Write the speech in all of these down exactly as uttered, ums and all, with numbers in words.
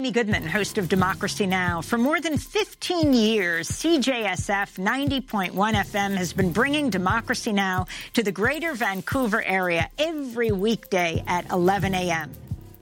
Amy Goodman, host of Democracy Now! For more than fifteen years, C J S F ninety point one F M has been bringing Democracy Now! To the greater Vancouver area every weekday at eleven a m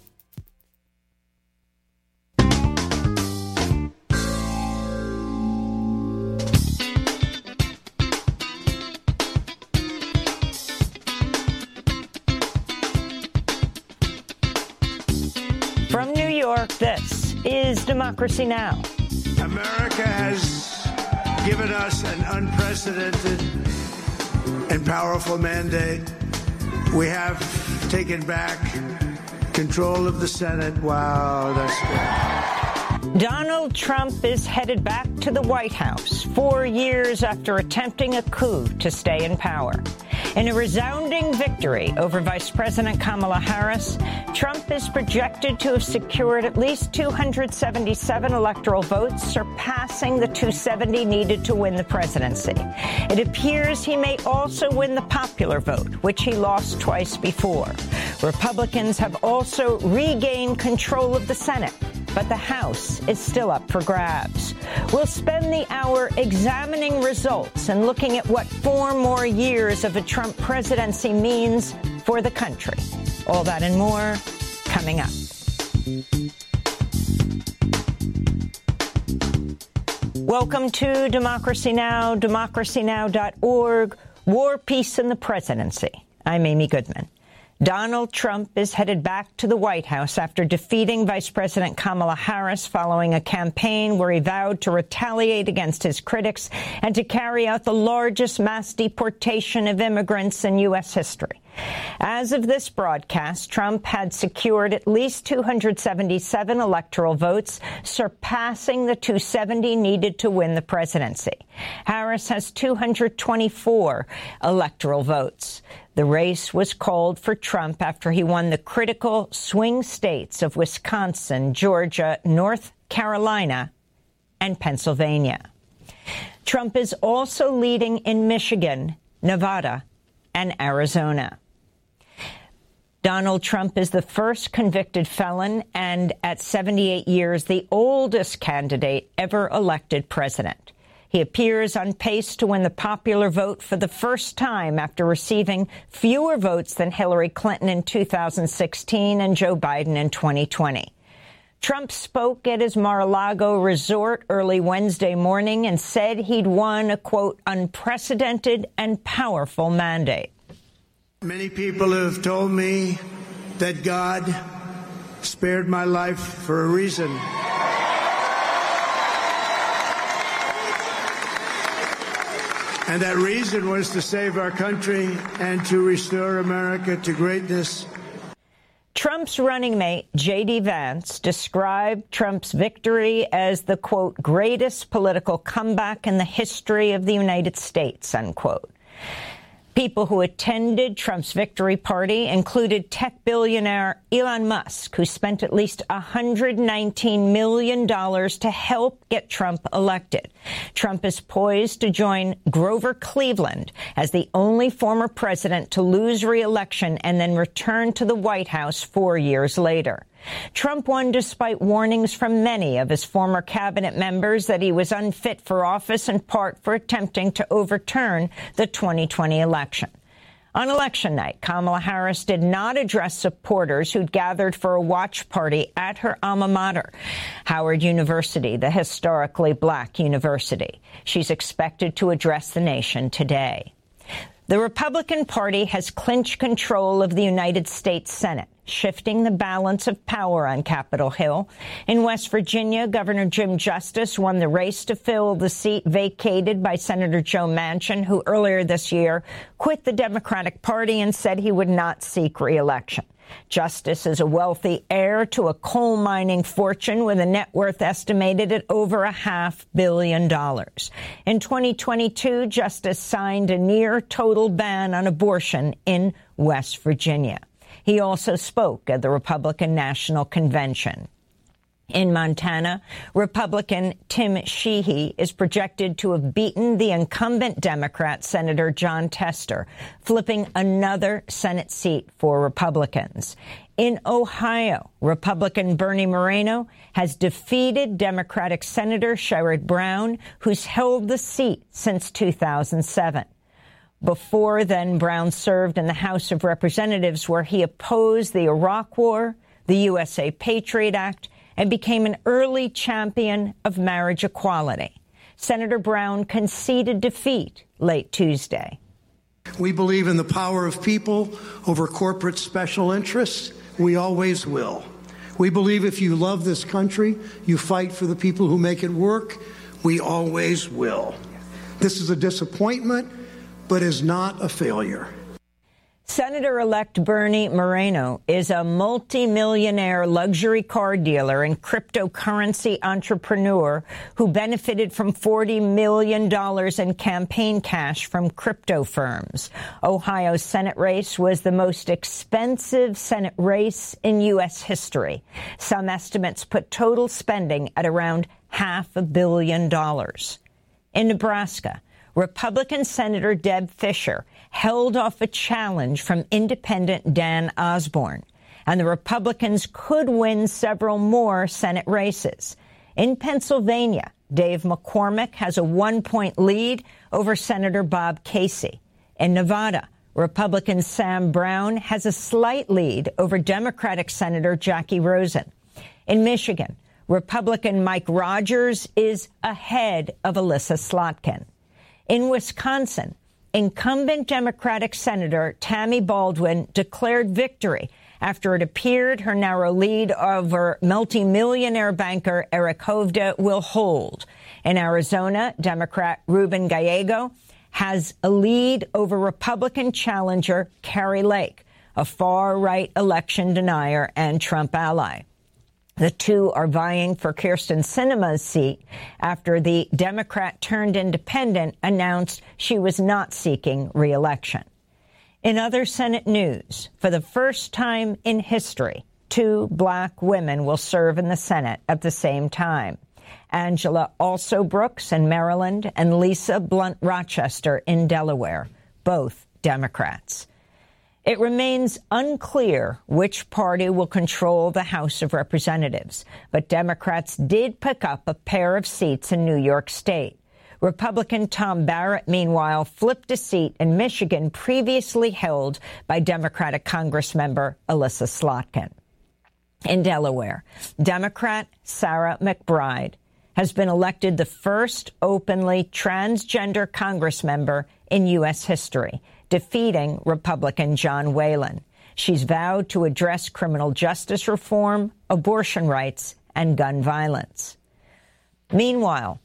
From New York, this is Democracy Now! America has given us an unprecedented and powerful mandate. We have taken back control of the Senate. Wow, that's good. Donald Trump is headed back to the White House four years after attempting a coup to stay in power. In a resounding victory over Vice President Kamala Harris, Trump is projected to have secured at least two hundred seventy-seven electoral votes, surpassing the two hundred seventy needed to win the presidency. It appears he may also win the popular vote, which he lost twice before. Republicans have also regained control of the Senate, but the House is still up for grabs. We'll spend the hour examining results and looking at what four more years of a Trump presidency means for the country. All that and more coming up. Welcome to Democracy Now!, democracy now dot org, War, Peace, and the Presidency. I'm Amy Goodman. Donald Trump is headed back to the White House after defeating Vice President Kamala Harris following a campaign where he vowed to retaliate against his critics and to carry out the largest mass deportation of immigrants in U S history. As of this broadcast, Trump had secured at least two hundred seventy-seven electoral votes, surpassing the two hundred seventy needed to win the presidency. Harris has two hundred twenty-four electoral votes. The race was called for Trump after he won the critical swing states of Wisconsin, Georgia, North Carolina, and Pennsylvania. Trump is also leading in Michigan, Nevada, and Arizona. Donald Trump is the first convicted felon and, at seventy-eight years, the oldest candidate ever elected president. He appears on pace to win the popular vote for the first time after receiving fewer votes than Hillary Clinton in two thousand sixteen and Joe Biden in twenty twenty. Trump spoke at his Mar-a-Lago resort early Wednesday morning and said he'd won a, quote, unprecedented and powerful mandate. Many people have told me that God spared my life for a reason. And that reason was to save our country and to restore America to greatness. Trump's running mate, J D. Vance, described Trump's victory as the, quote, greatest political comeback in the history of the United States, unquote. People who attended Trump's victory party included tech billionaire Elon Musk, who spent at least one hundred nineteen million dollars to help get Trump elected. Trump is poised to join Grover Cleveland as the only former president to lose re-election and then return to the White House four years later. Trump won despite warnings from many of his former cabinet members that he was unfit for office, in part for attempting to overturn the twenty twenty election. On election night, Kamala Harris did not address supporters who'd gathered for a watch party at her alma mater, Howard University, the historically black university. She's expected to address the nation today. The Republican Party has clinched control of the United States Senate, shifting the balance of power on Capitol Hill. In West Virginia, Governor Jim Justice won the race to fill the seat vacated by Senator Joe Manchin, who earlier this year quit the Democratic Party and said he would not seek re-election. Justice is a wealthy heir to a coal mining fortune with a net worth estimated at over a half billion dollars. In twenty twenty-two, Justice signed a near total ban on abortion in West Virginia. He also spoke at the Republican National Convention. In Montana, Republican Tim Sheehy is projected to have beaten the incumbent Democrat Senator Jon Tester, flipping another Senate seat for Republicans. In Ohio, Republican Bernie Moreno has defeated Democratic Senator Sherrod Brown, who's held the seat since two thousand seven. Before then, Brown served in the House of Representatives, where he opposed the Iraq War, the U S A Patriot Act, and became an early champion of marriage equality. Senator Brown conceded defeat late Tuesday. We believe in the power of people over corporate special interests. We always will. We believe if you love this country, you fight for the people who make it work. We always will. This is a disappointment, but is not a failure. Senator-elect Bernie Moreno is a multimillionaire luxury car dealer and cryptocurrency entrepreneur who benefited from forty million dollars in campaign cash from crypto firms. Ohio's Senate race was the most expensive Senate race in U S history. Some estimates put total spending at around half a billion dollars. In Nebraska, Republican Senator Deb Fischer held off a challenge from independent Dan Osborne, and the Republicans could win several more Senate races. In Pennsylvania, Dave McCormick has a one-point lead over Senator Bob Casey. In Nevada, Republican Sam Brown has a slight lead over Democratic Senator Jackie Rosen. In Michigan, Republican Mike Rogers is ahead of Elissa Slotkin. In Wisconsin, incumbent Democratic Senator Tammy Baldwin declared victory after it appeared her narrow lead over multimillionaire banker Eric Hovde will hold. In Arizona, Democrat Ruben Gallego has a lead over Republican challenger Kari Lake, a far-right election denier and Trump ally. The two are vying for Kyrsten Sinema's seat after the Democrat-turned-independent announced she was not seeking re-election. In other Senate news, for the first time in history, two black women will serve in the Senate at the same time. Angela Alsobrooks in Maryland and Lisa Blunt Rochester in Delaware, both Democrats. It remains unclear which party will control the House of Representatives, but Democrats did pick up a pair of seats in New York State. Republican Tom Barrett, meanwhile, flipped a seat in Michigan previously held by Democratic Congressmember Elissa Slotkin. In Delaware, Democrat Sarah McBride has been elected the first openly transgender congressmember in U S history, defeating Republican John Whalen. She's vowed to address criminal justice reform, abortion rights, and gun violence. Meanwhile,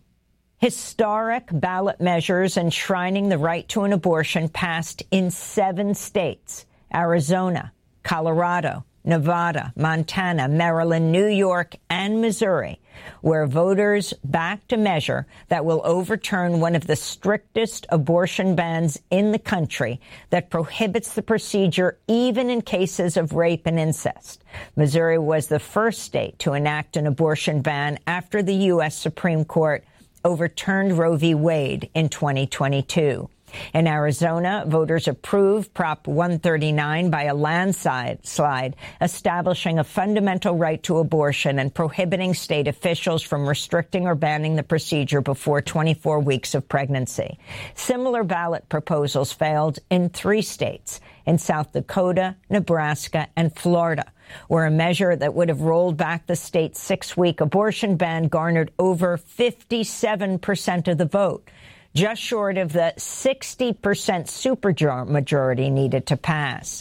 historic ballot measures enshrining the right to an abortion passed in seven states: Arizona, Colorado, Nevada, Montana, Maryland, New York, and Missouri, where voters backed a measure that will overturn one of the strictest abortion bans in the country that prohibits the procedure even in cases of rape and incest. Missouri was the first state to enact an abortion ban after the U S Supreme Court overturned Roe v. Wade in twenty twenty-two. In Arizona, voters approved Prop one thirty-nine by a landslide, establishing a fundamental right to abortion and prohibiting state officials from restricting or banning the procedure before twenty-four weeks of pregnancy. Similar ballot proposals failed in three states, in South Dakota, Nebraska, and Florida, where a measure that would have rolled back the state's six-week abortion ban garnered over fifty-seven percent of the vote, just short of the sixty percent supermajority needed to pass.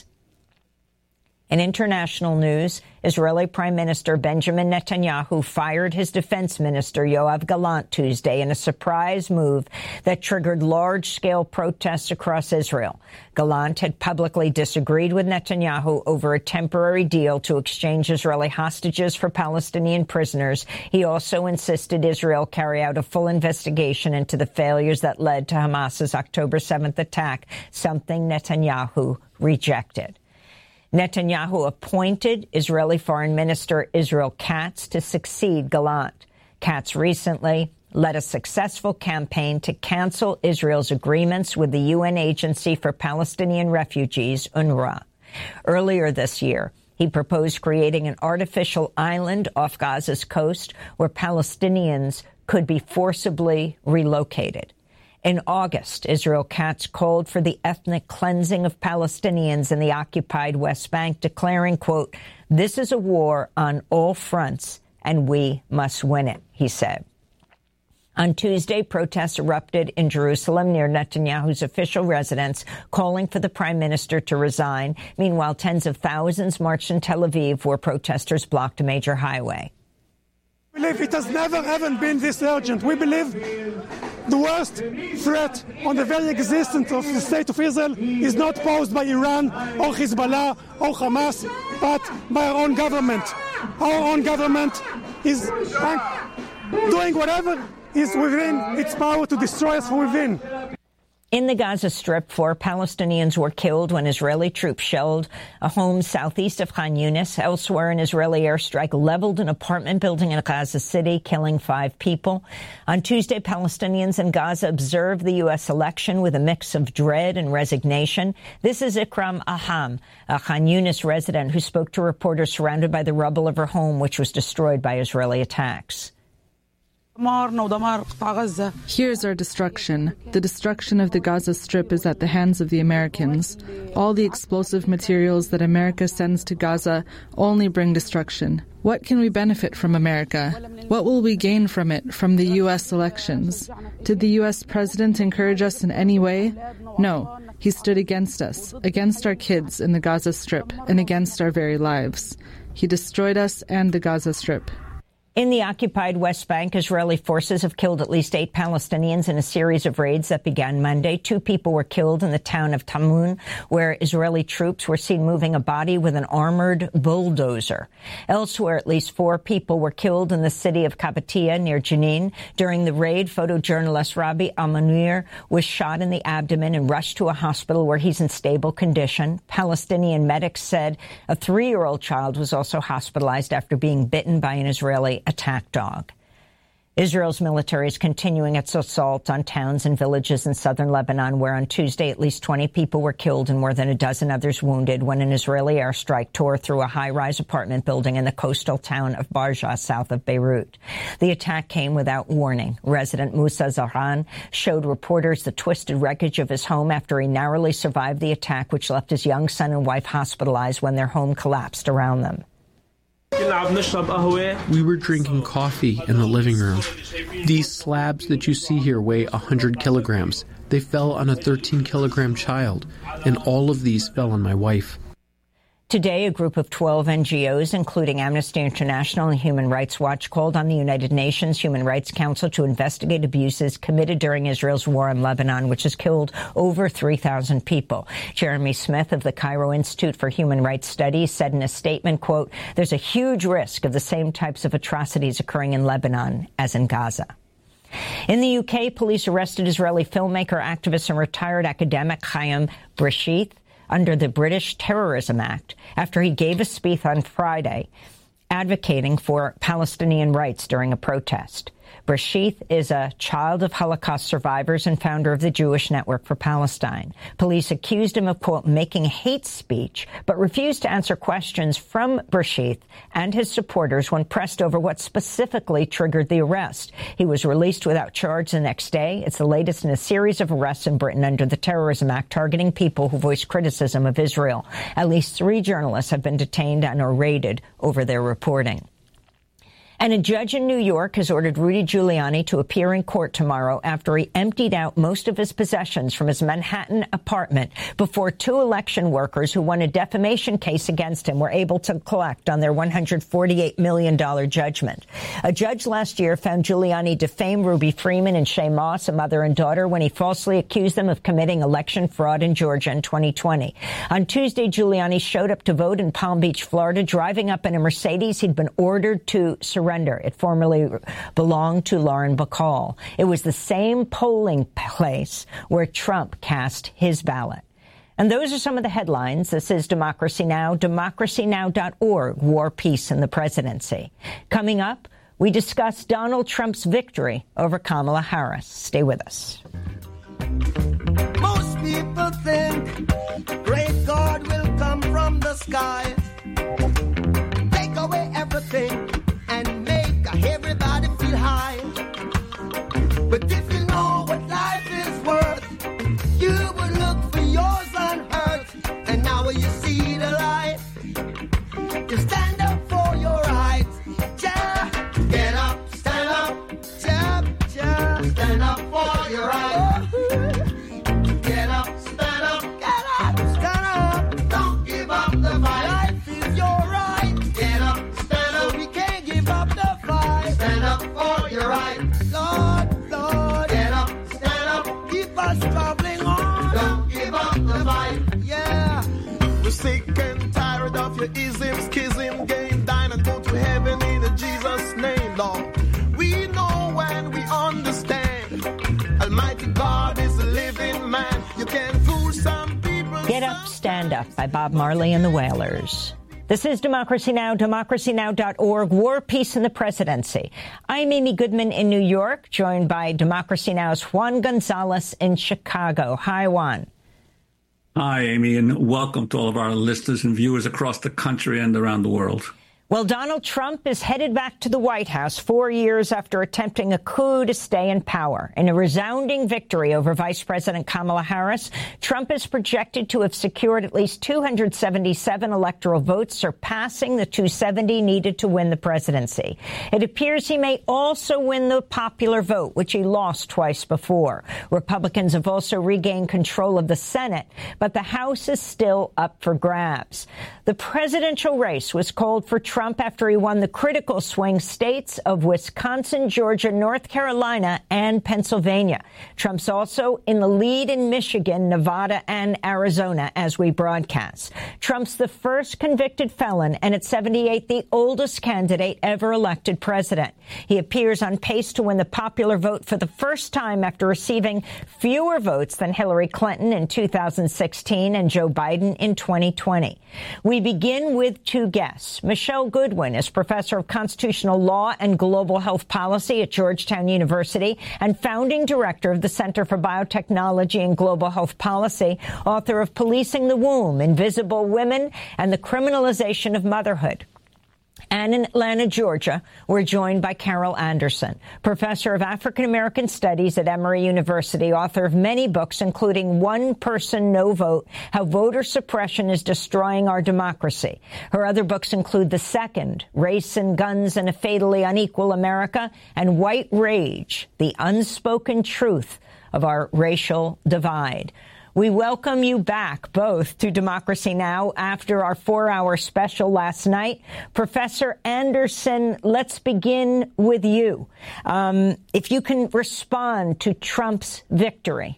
In international news, Israeli Prime Minister Benjamin Netanyahu fired his defense minister Yoav Gallant Tuesday in a surprise move that triggered large-scale protests across Israel. Gallant had publicly disagreed with Netanyahu over a temporary deal to exchange Israeli hostages for Palestinian prisoners. He also insisted Israel carry out a full investigation into the failures that led to Hamas's October seventh attack, something Netanyahu rejected. Netanyahu appointed Israeli Foreign Minister Israel Katz to succeed Gallant. Katz recently led a successful campaign to cancel Israel's agreements with the U N Agency for Palestinian Refugees, UNRWA. Earlier this year, He proposed creating an artificial island off Gaza's coast where Palestinians could be forcibly relocated. In August, Israel Katz called for the ethnic cleansing of Palestinians in the occupied West Bank, declaring, quote, "This is a war on all fronts, and we must win it," he said. On Tuesday, protests erupted in Jerusalem near Netanyahu's official residence, calling for the prime minister to resign. Meanwhile, tens of thousands marched in Tel Aviv, where protesters blocked a major highway. We believe it has never, ever been this urgent. We believe the worst threat on the very existence of the state of Israel is not posed by Iran or Hezbollah or Hamas, but by our own government. Our own government is doing whatever is within its power to destroy us from within. In the Gaza Strip, four Palestinians were killed when Israeli troops shelled a home southeast of Khan Yunis. Elsewhere, an Israeli airstrike leveled an apartment building in Gaza City, killing five people. On Tuesday, Palestinians in Gaza observed the U S election with a mix of dread and resignation. This is Ikram Aham, a Khan Yunis resident who spoke to reporters surrounded by the rubble of her home, which was destroyed by Israeli attacks. Here's our destruction. The destruction of the Gaza Strip is at the hands of the Americans. All the explosive materials that America sends to Gaza only bring destruction. What can we benefit from America? What will we gain from it, from the U S elections? Did the U S president encourage us in any way? No. He stood against us, against our kids in the Gaza Strip, and against our very lives. He destroyed us and the Gaza Strip. In the occupied West Bank, Israeli forces have killed at least eight Palestinians in a series of raids that began Monday. Two people were killed in the town of Tamun, where Israeli troops were seen moving a body with an armored bulldozer. Elsewhere, at least four people were killed in the city of Kabatia near Jenin. During the raid, photojournalist Rabbi Al-Munir was shot in the abdomen and rushed to a hospital where he's in stable condition. Palestinian medics said a three-year-old child was also hospitalized after being bitten by an Israeli attack dog. Israel's military is continuing its assault on towns and villages in southern Lebanon, where on Tuesday at least twenty people were killed and more than a dozen others wounded when an Israeli airstrike tore through a high-rise apartment building in the coastal town of Barja, south of Beirut. The attack came without warning. Resident Musa Zahran showed reporters the twisted wreckage of his home after he narrowly survived the attack, which left his young son and wife hospitalized when their home collapsed around them. We were drinking coffee in the living room. These slabs that you see here weigh one hundred kilograms. They fell on a thirteen kilogram child, and all of these fell on my wife. Today, a group of twelve N G Os, including Amnesty International and Human Rights Watch, called on the United Nations Human Rights Council to investigate abuses committed during Israel's war in Lebanon, which has killed over three thousand people. Jeremy Smith of the Cairo Institute for Human Rights Studies said in a statement, quote, "There's a huge risk of the same types of atrocities occurring in Lebanon as in Gaza." In the U K, police arrested Israeli filmmaker, activist, and retired academic Chaim Breshith under the British Terrorism Act after he gave a speech on Friday advocating for Palestinian rights during a protest. Breshith is a child of Holocaust survivors and founder of the Jewish Network for Palestine. Police accused him of, quote, making hate speech, but refused to answer questions from Breshith and his supporters when pressed over what specifically triggered the arrest. He was released without charge the next day. It's the latest in a series of arrests in Britain under the Terrorism Act targeting people who voice criticism of Israel. At least three journalists have been detained and are raided over their reporting. And a judge in New York has ordered Rudy Giuliani to appear in court tomorrow after he emptied out most of his possessions from his Manhattan apartment before two election workers who won a defamation case against him were able to collect on their one hundred forty-eight million dollars judgment. A judge last year found Giuliani defamed Ruby Freeman and Shay Moss, a mother and daughter, when he falsely accused them of committing election fraud in Georgia in twenty twenty. On Tuesday, Giuliani showed up to vote in Palm Beach, Florida, driving up in a Mercedes he'd been ordered to surrender. It formerly belonged to Lauren Bacall. It was the same polling place where Trump cast his ballot. And those are some of the headlines. This is Democracy Now!, democracy now dot org, War, Peace, and the Presidency. Coming up, we discuss Donald Trump's victory over Kamala Harris. Stay with us. Most people think great God will come from the sky the ism, schism, game, dine and go to heaven in Jesus' name, Lord. We know and we understand. Almighty God is a living man. You can fool some people. Get Up, Stand Up by Bob Marley and the Wailers. This is Democracy Now!, democracy now dot org, War, Peace, and the Presidency. I'm Amy Goodman in New York, joined by Democracy Now!'s Juan Gonzalez in Chicago. Hi, Juan. Hi, Amy, and welcome to all of our listeners and viewers across the country and around the world. Well, Donald Trump is headed back to the White House four years after attempting a coup to stay in power. In a resounding victory over Vice President Kamala Harris, Trump is projected to have secured at least two hundred seventy-seven electoral votes, surpassing the two hundred seventy needed to win the presidency. It appears he may also win the popular vote, which he lost twice before. Republicans have also regained control of the Senate, but the House is still up for grabs. The presidential race was called for Trump after he won the critical swing states of Wisconsin, Georgia, North Carolina, and Pennsylvania. Trump's also in the lead in Michigan, Nevada, and Arizona as we broadcast. Trump's the first convicted felon and at seventy-eight, the oldest candidate ever elected president. He appears on pace to win the popular vote for the first time after receiving fewer votes than Hillary Clinton in two thousand sixteen and Joe Biden in twenty twenty. We begin with two guests. Michelle Goodwin is professor of constitutional law and global health policy at Georgetown University and founding director of the Center for Biotechnology and Global Health Policy, author of Policing the Womb, Invisible Women, and the Criminalization of Motherhood. And in Atlanta, Georgia, we're joined by Carol Anderson, professor of African-American Studies at Emory University, author of many books, including One Person, No Vote, How Voter Suppression is Destroying Our Democracy. Her other books include The Second, Race and Guns in a Fatally Unequal America, and White Rage, The Unspoken Truth of Our Racial Divide. We welcome you back, both, to Democracy Now! After our four-hour special last night. Professor Anderson, let's begin with you. Um, if you can respond to Trump's victory.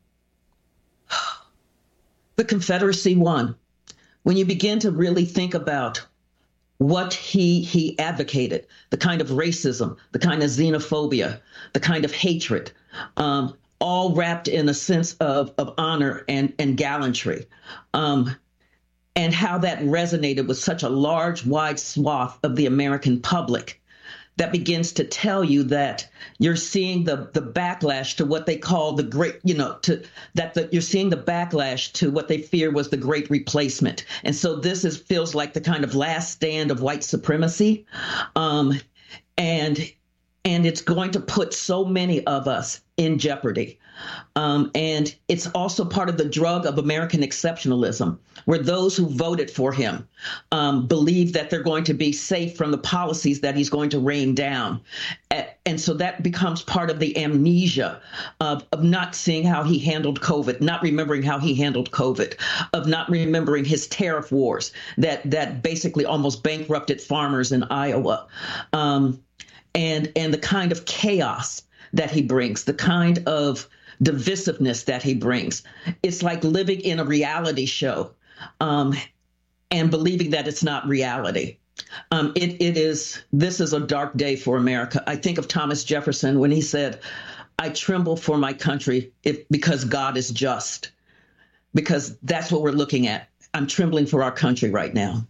The Confederacy won. When you begin to really think about what he he advocated, the kind of racism, the kind of xenophobia, the kind of hatred, um, all wrapped in a sense of, of honor and, and gallantry, um, and how that resonated with such a large, wide swath of the American public, that begins to tell you that you're seeing the, the backlash to what they call the great, you know, to that the, you're seeing the backlash to what they fear was the great replacement. And so this is feels like the kind of last stand of white supremacy. Um, and And it's going to put so many of us in jeopardy. Um, and it's also part of the drug of American exceptionalism, where those who voted for him um, believe that they're going to be safe from the policies that he's going to rain down. And so that becomes part of the amnesia of, of not seeing how he handled COVID, not remembering how he handled COVID, of not remembering his tariff wars that that basically almost bankrupted farmers in Iowa. Um, And and the kind of chaos that he brings, the kind of divisiveness that he brings. It's like living in a reality show um, and believing that it's not reality. Um, it, it is, this is a dark day for America. I think of Thomas Jefferson when he said, I tremble for my country if, because God is just, because that's what we're looking at. I'm trembling for our country right now.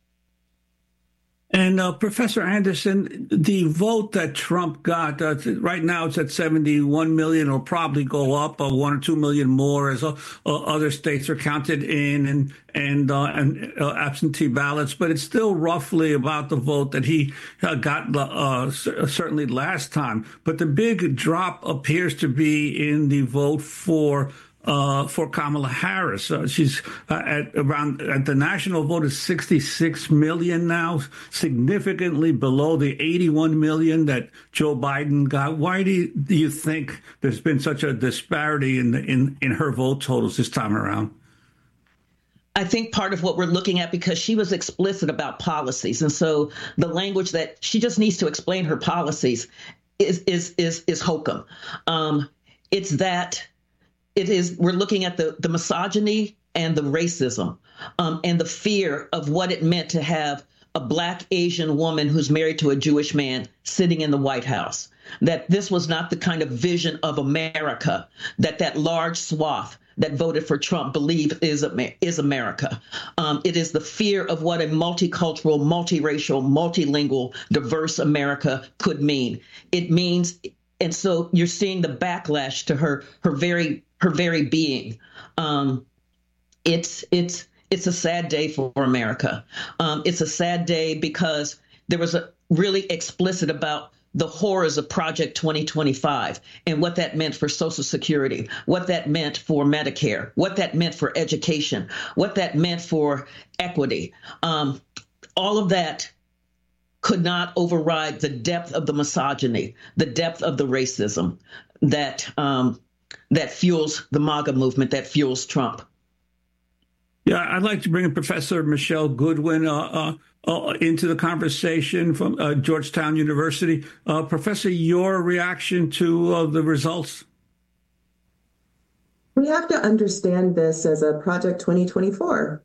And uh, Professor Anderson, the vote that Trump got, uh, right now it's at seventy-one million, will probably go up uh, one or two million more as uh, uh, other states are counted in and and, uh, and uh, absentee ballots. But it's still roughly about the vote that he uh, got uh, certainly last time. But the big drop appears to be in the vote for Uh, for Kamala Harris. Uh, she's uh, at around at the national vote is sixty-six million now, significantly below the eighty-one million that Joe Biden got. Why do you, do you think there's been such a disparity in the, in in her vote totals this time around? I think part of what we're looking at, because she was explicit about policies, and so the language that she just needs to explain her policies is is is is hokum. Um, it's that. It is, we're looking at the, the misogyny and the racism um, and the fear of what it meant to have a Black Asian woman who's married to a Jewish man sitting in the White House, that this was not the kind of vision of America that that large swath that voted for Trump believe is, is America. Um, it is the fear of what a multicultural, multiracial, multilingual, diverse America could mean. It means, and so you're seeing the backlash to her, her very, her very being. Um, it's, it's, it's a sad day for America. Um, it's a sad day because there was a really explicit about the horrors of Project twenty twenty-five and what that meant for Social Security, what that meant for Medicare, what that meant for education, what that meant for equity. Um, all of that could not override the depth of the misogyny, the depth of the racism that um, that fuels the MAGA movement, that fuels Trump. Yeah, I'd like to bring in Professor Michelle Goodwin uh, uh, uh, into the conversation from uh, Georgetown University. Uh, Professor, your reaction to uh, the results? We have to understand this as a Project twenty twenty-four.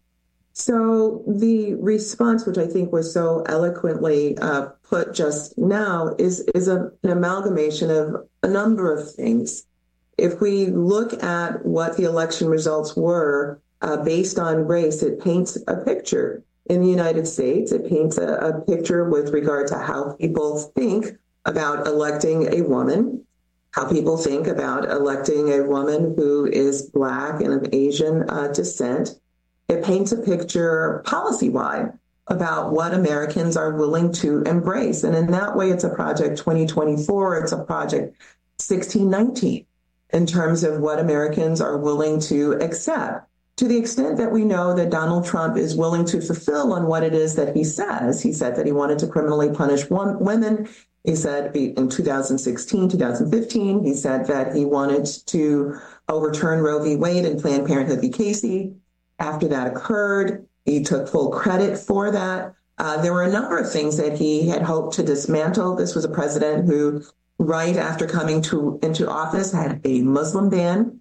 So the response, which I think was so eloquently uh, put just now, is, is a, an amalgamation of a number of things. If we look at what the election results were, Uh, based on race, it paints a picture in the United States. It paints a, a picture with regard to how people think about electing a woman, how people think about electing a woman who is Black and of Asian uh, descent. It paints a picture policy-wide about what Americans are willing to embrace. And in that way, it's a Project twenty twenty-four. It's a Project sixteen nineteen in terms of what Americans are willing to accept. To the extent that we know that Donald Trump is willing to fulfill on what it is that he says. He said that he wanted to criminally punish one, women. He said in two thousand sixteen, two thousand fifteen, he said that he wanted to overturn Roe v. Wade and Planned Parenthood v. Casey. After that occurred, he took full credit for that. Uh, there were a number of things that he had hoped to dismantle. This was a president who, right after coming to into office, had a Muslim ban,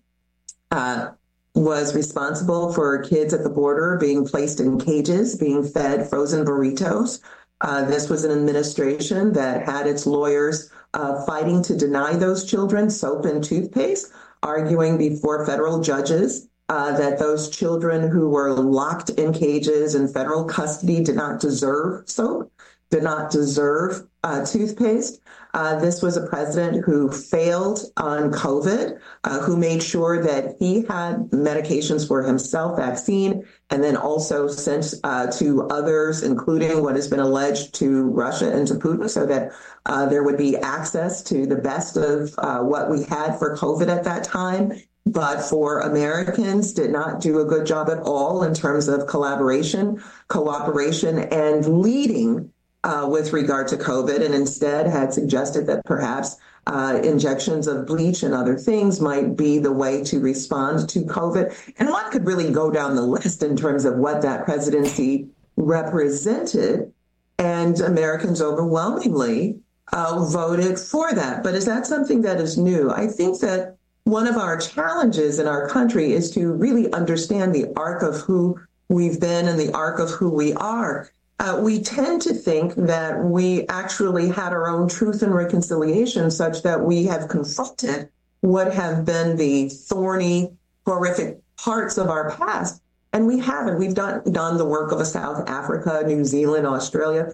uh, was responsible for kids at the border being placed in cages, being fed frozen burritos. Uh, this was an administration that had its lawyers uh, fighting to deny those children soap and toothpaste, arguing before federal judges uh, that those children who were locked in cages in federal custody did not deserve soap, did not deserve uh, toothpaste. Uh, this was a president who failed on COVID, uh, who made sure that he had medications for himself, vaccine, and then also sent uh, to others, including what has been alleged to Russia and to Putin, so that uh, there would be access to the best of uh, what we had for COVID at that time. But for Americans, did not do a good job at all in terms of collaboration, cooperation, and leading Uh, with regard to COVID, and instead had suggested that perhaps uh, injections of bleach and other things might be the way to respond to COVID. And one could really go down the list in terms of what that presidency represented, and Americans overwhelmingly uh, voted for that. But is that something that is new? I think that one of our challenges in our country is to really understand the arc of who we've been and the arc of who we are. Uh, we tend to think that we actually had our own truth and reconciliation, such that we have confronted what have been the thorny, horrific parts of our past. And we haven't. We've done, done the work of a South Africa, New Zealand, Australia,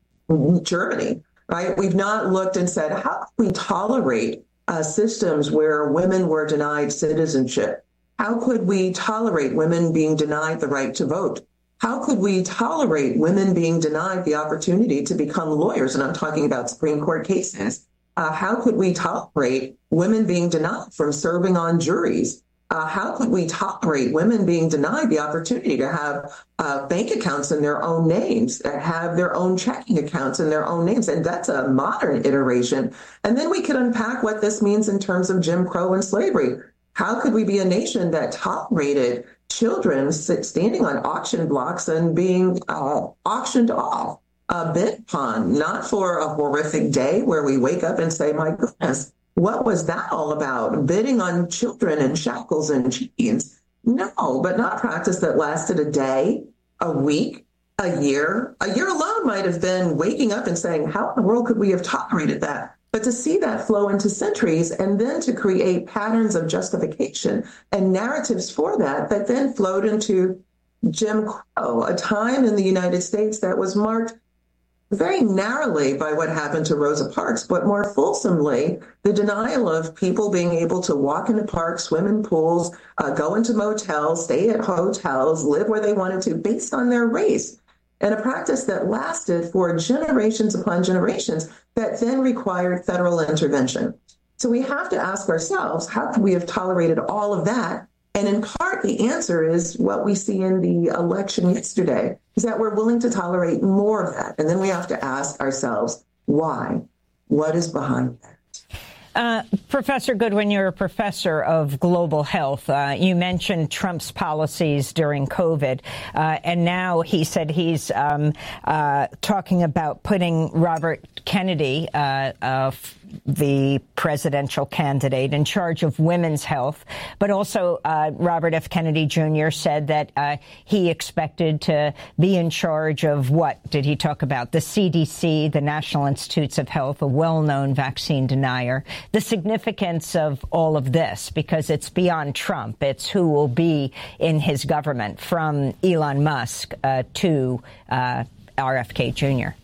Germany, right? We've not looked and said, how can we tolerate uh, systems where women were denied citizenship? How could we tolerate women being denied the right to vote? How could we tolerate women being denied the opportunity to become lawyers? And I'm talking about Supreme Court cases. Uh, how could we tolerate women being denied from serving on juries? Uh, how could we tolerate women being denied the opportunity to have uh, bank accounts in their own names, have their own checking accounts in their own names? And that's a modern iteration. And then we could unpack what this means in terms of Jim Crow and slavery. How could we be a nation that tolerated children standing on auction blocks and being uh, auctioned off, uh, bid upon, not for a horrific day where we wake up and say, my goodness, what was that all about? Bidding on children in shackles and chains. No, but not practice that lasted a day, a week, a year. A year alone might have been waking up and saying, how in the world could we have tolerated that? But to see that flow into centuries and then to create patterns of justification and narratives for that, that then flowed into Jim Crow, a time in the United States that was marked very narrowly by what happened to Rosa Parks, but more fulsomely, the denial of people being able to walk in the park, swim in pools, uh, go into motels, stay at hotels, live where they wanted to based on their race. And a practice that lasted for generations upon generations that then required federal intervention. So we have to ask ourselves, how could we have tolerated all of that? And in part, the answer is what we see in the election yesterday, is that we're willing to tolerate more of that. And then we have to ask ourselves, why? What is behind that? Uh, Professor Goodwin, you're a professor of global health. Uh, you mentioned Trump's policies during COVID, uh, and now he said he's um, uh, talking about putting Robert Kennedy, uh, uh, the presidential candidate, in charge of women's health. But also, uh, Robert F. Kennedy Junior said that uh, he expected to be in charge of what did he talk about? The C D C, the National Institutes of Health, a well-known vaccine denier. The significance of all of this, because it's beyond Trump. It's who will be in his government, from Elon Musk uh, to uh, R F K Junior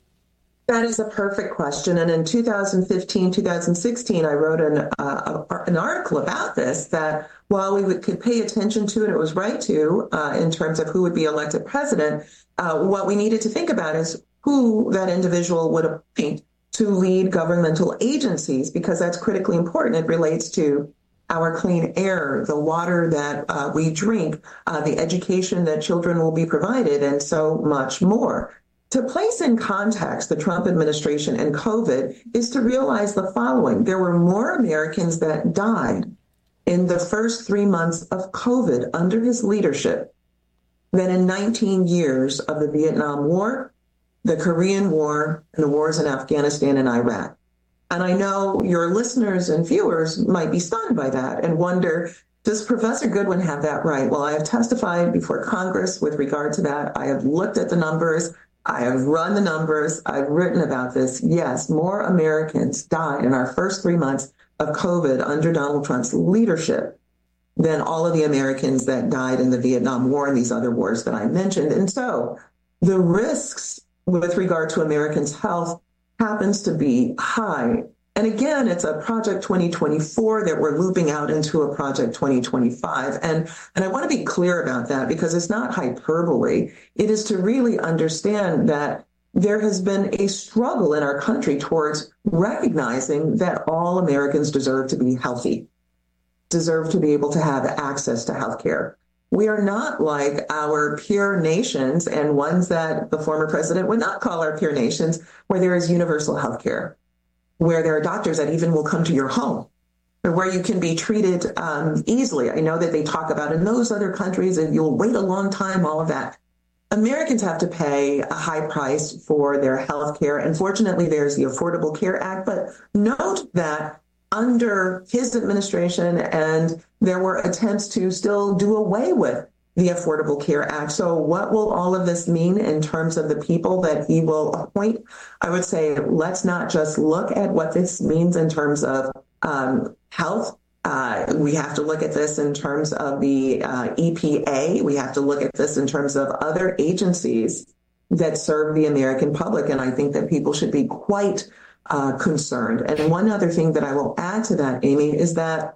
That is a perfect question. And in two thousand fifteen, two thousand sixteen, I wrote an, uh, an article about this, that while we would, could pay attention to, and it was right to, uh, in terms of who would be elected president, uh, what we needed to think about is who that individual would appoint to lead governmental agencies, because that's critically important. It relates to our clean air, the water that uh, we drink, uh, the education that children will be provided, and so much more. To place in context the Trump administration and COVID is to realize the following. There were more Americans that died in the first three months of COVID under his leadership than in nineteen years of the Vietnam War, the Korean War, and the wars in Afghanistan and Iraq. And I know your listeners and viewers might be stunned by that and wonder, does Professor Goodwin have that right? Well, I have testified before Congress with regard to that. I have looked at the numbers. I have run the numbers. I've written about this. Yes, more Americans died in our first three months of COVID under Donald Trump's leadership than all of the Americans that died in the Vietnam War and these other wars that I mentioned. And so the risks with regard to Americans' health happens to be high. And again, it's a Project twenty twenty-four that we're looping out into a Project twenty twenty-five. And, and I want to be clear about that, because it's not hyperbole. It is to really understand that there has been a struggle in our country towards recognizing that all Americans deserve to be healthy, deserve to be able to have access to health care. We are not like our peer nations, and ones that the former president would not call our peer nations, where there is universal health care, where there are doctors that even will come to your home, or where you can be treated um, easily. I know that they talk about in those other countries that you'll wait a long time, all of that. Americans have to pay a high price for their health care. And fortunately, there's the Affordable Care Act. But note that under his administration, and there were attempts to still do away with the Affordable Care Act. So what will all of this mean in terms of the people that he will appoint? I would say, let's not just look at what this means in terms of um, health. Uh, we have to look at this in terms of the uh, E P A. We have to look at this in terms of other agencies that serve the American public. And I think that people should be quite uh, concerned. And one other thing that I will add to that, Amy, is that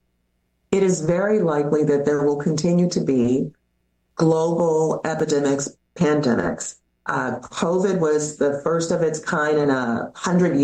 it is very likely that there will continue to be global epidemics, pandemics. Uh, COVID was the first of its kind in a hundred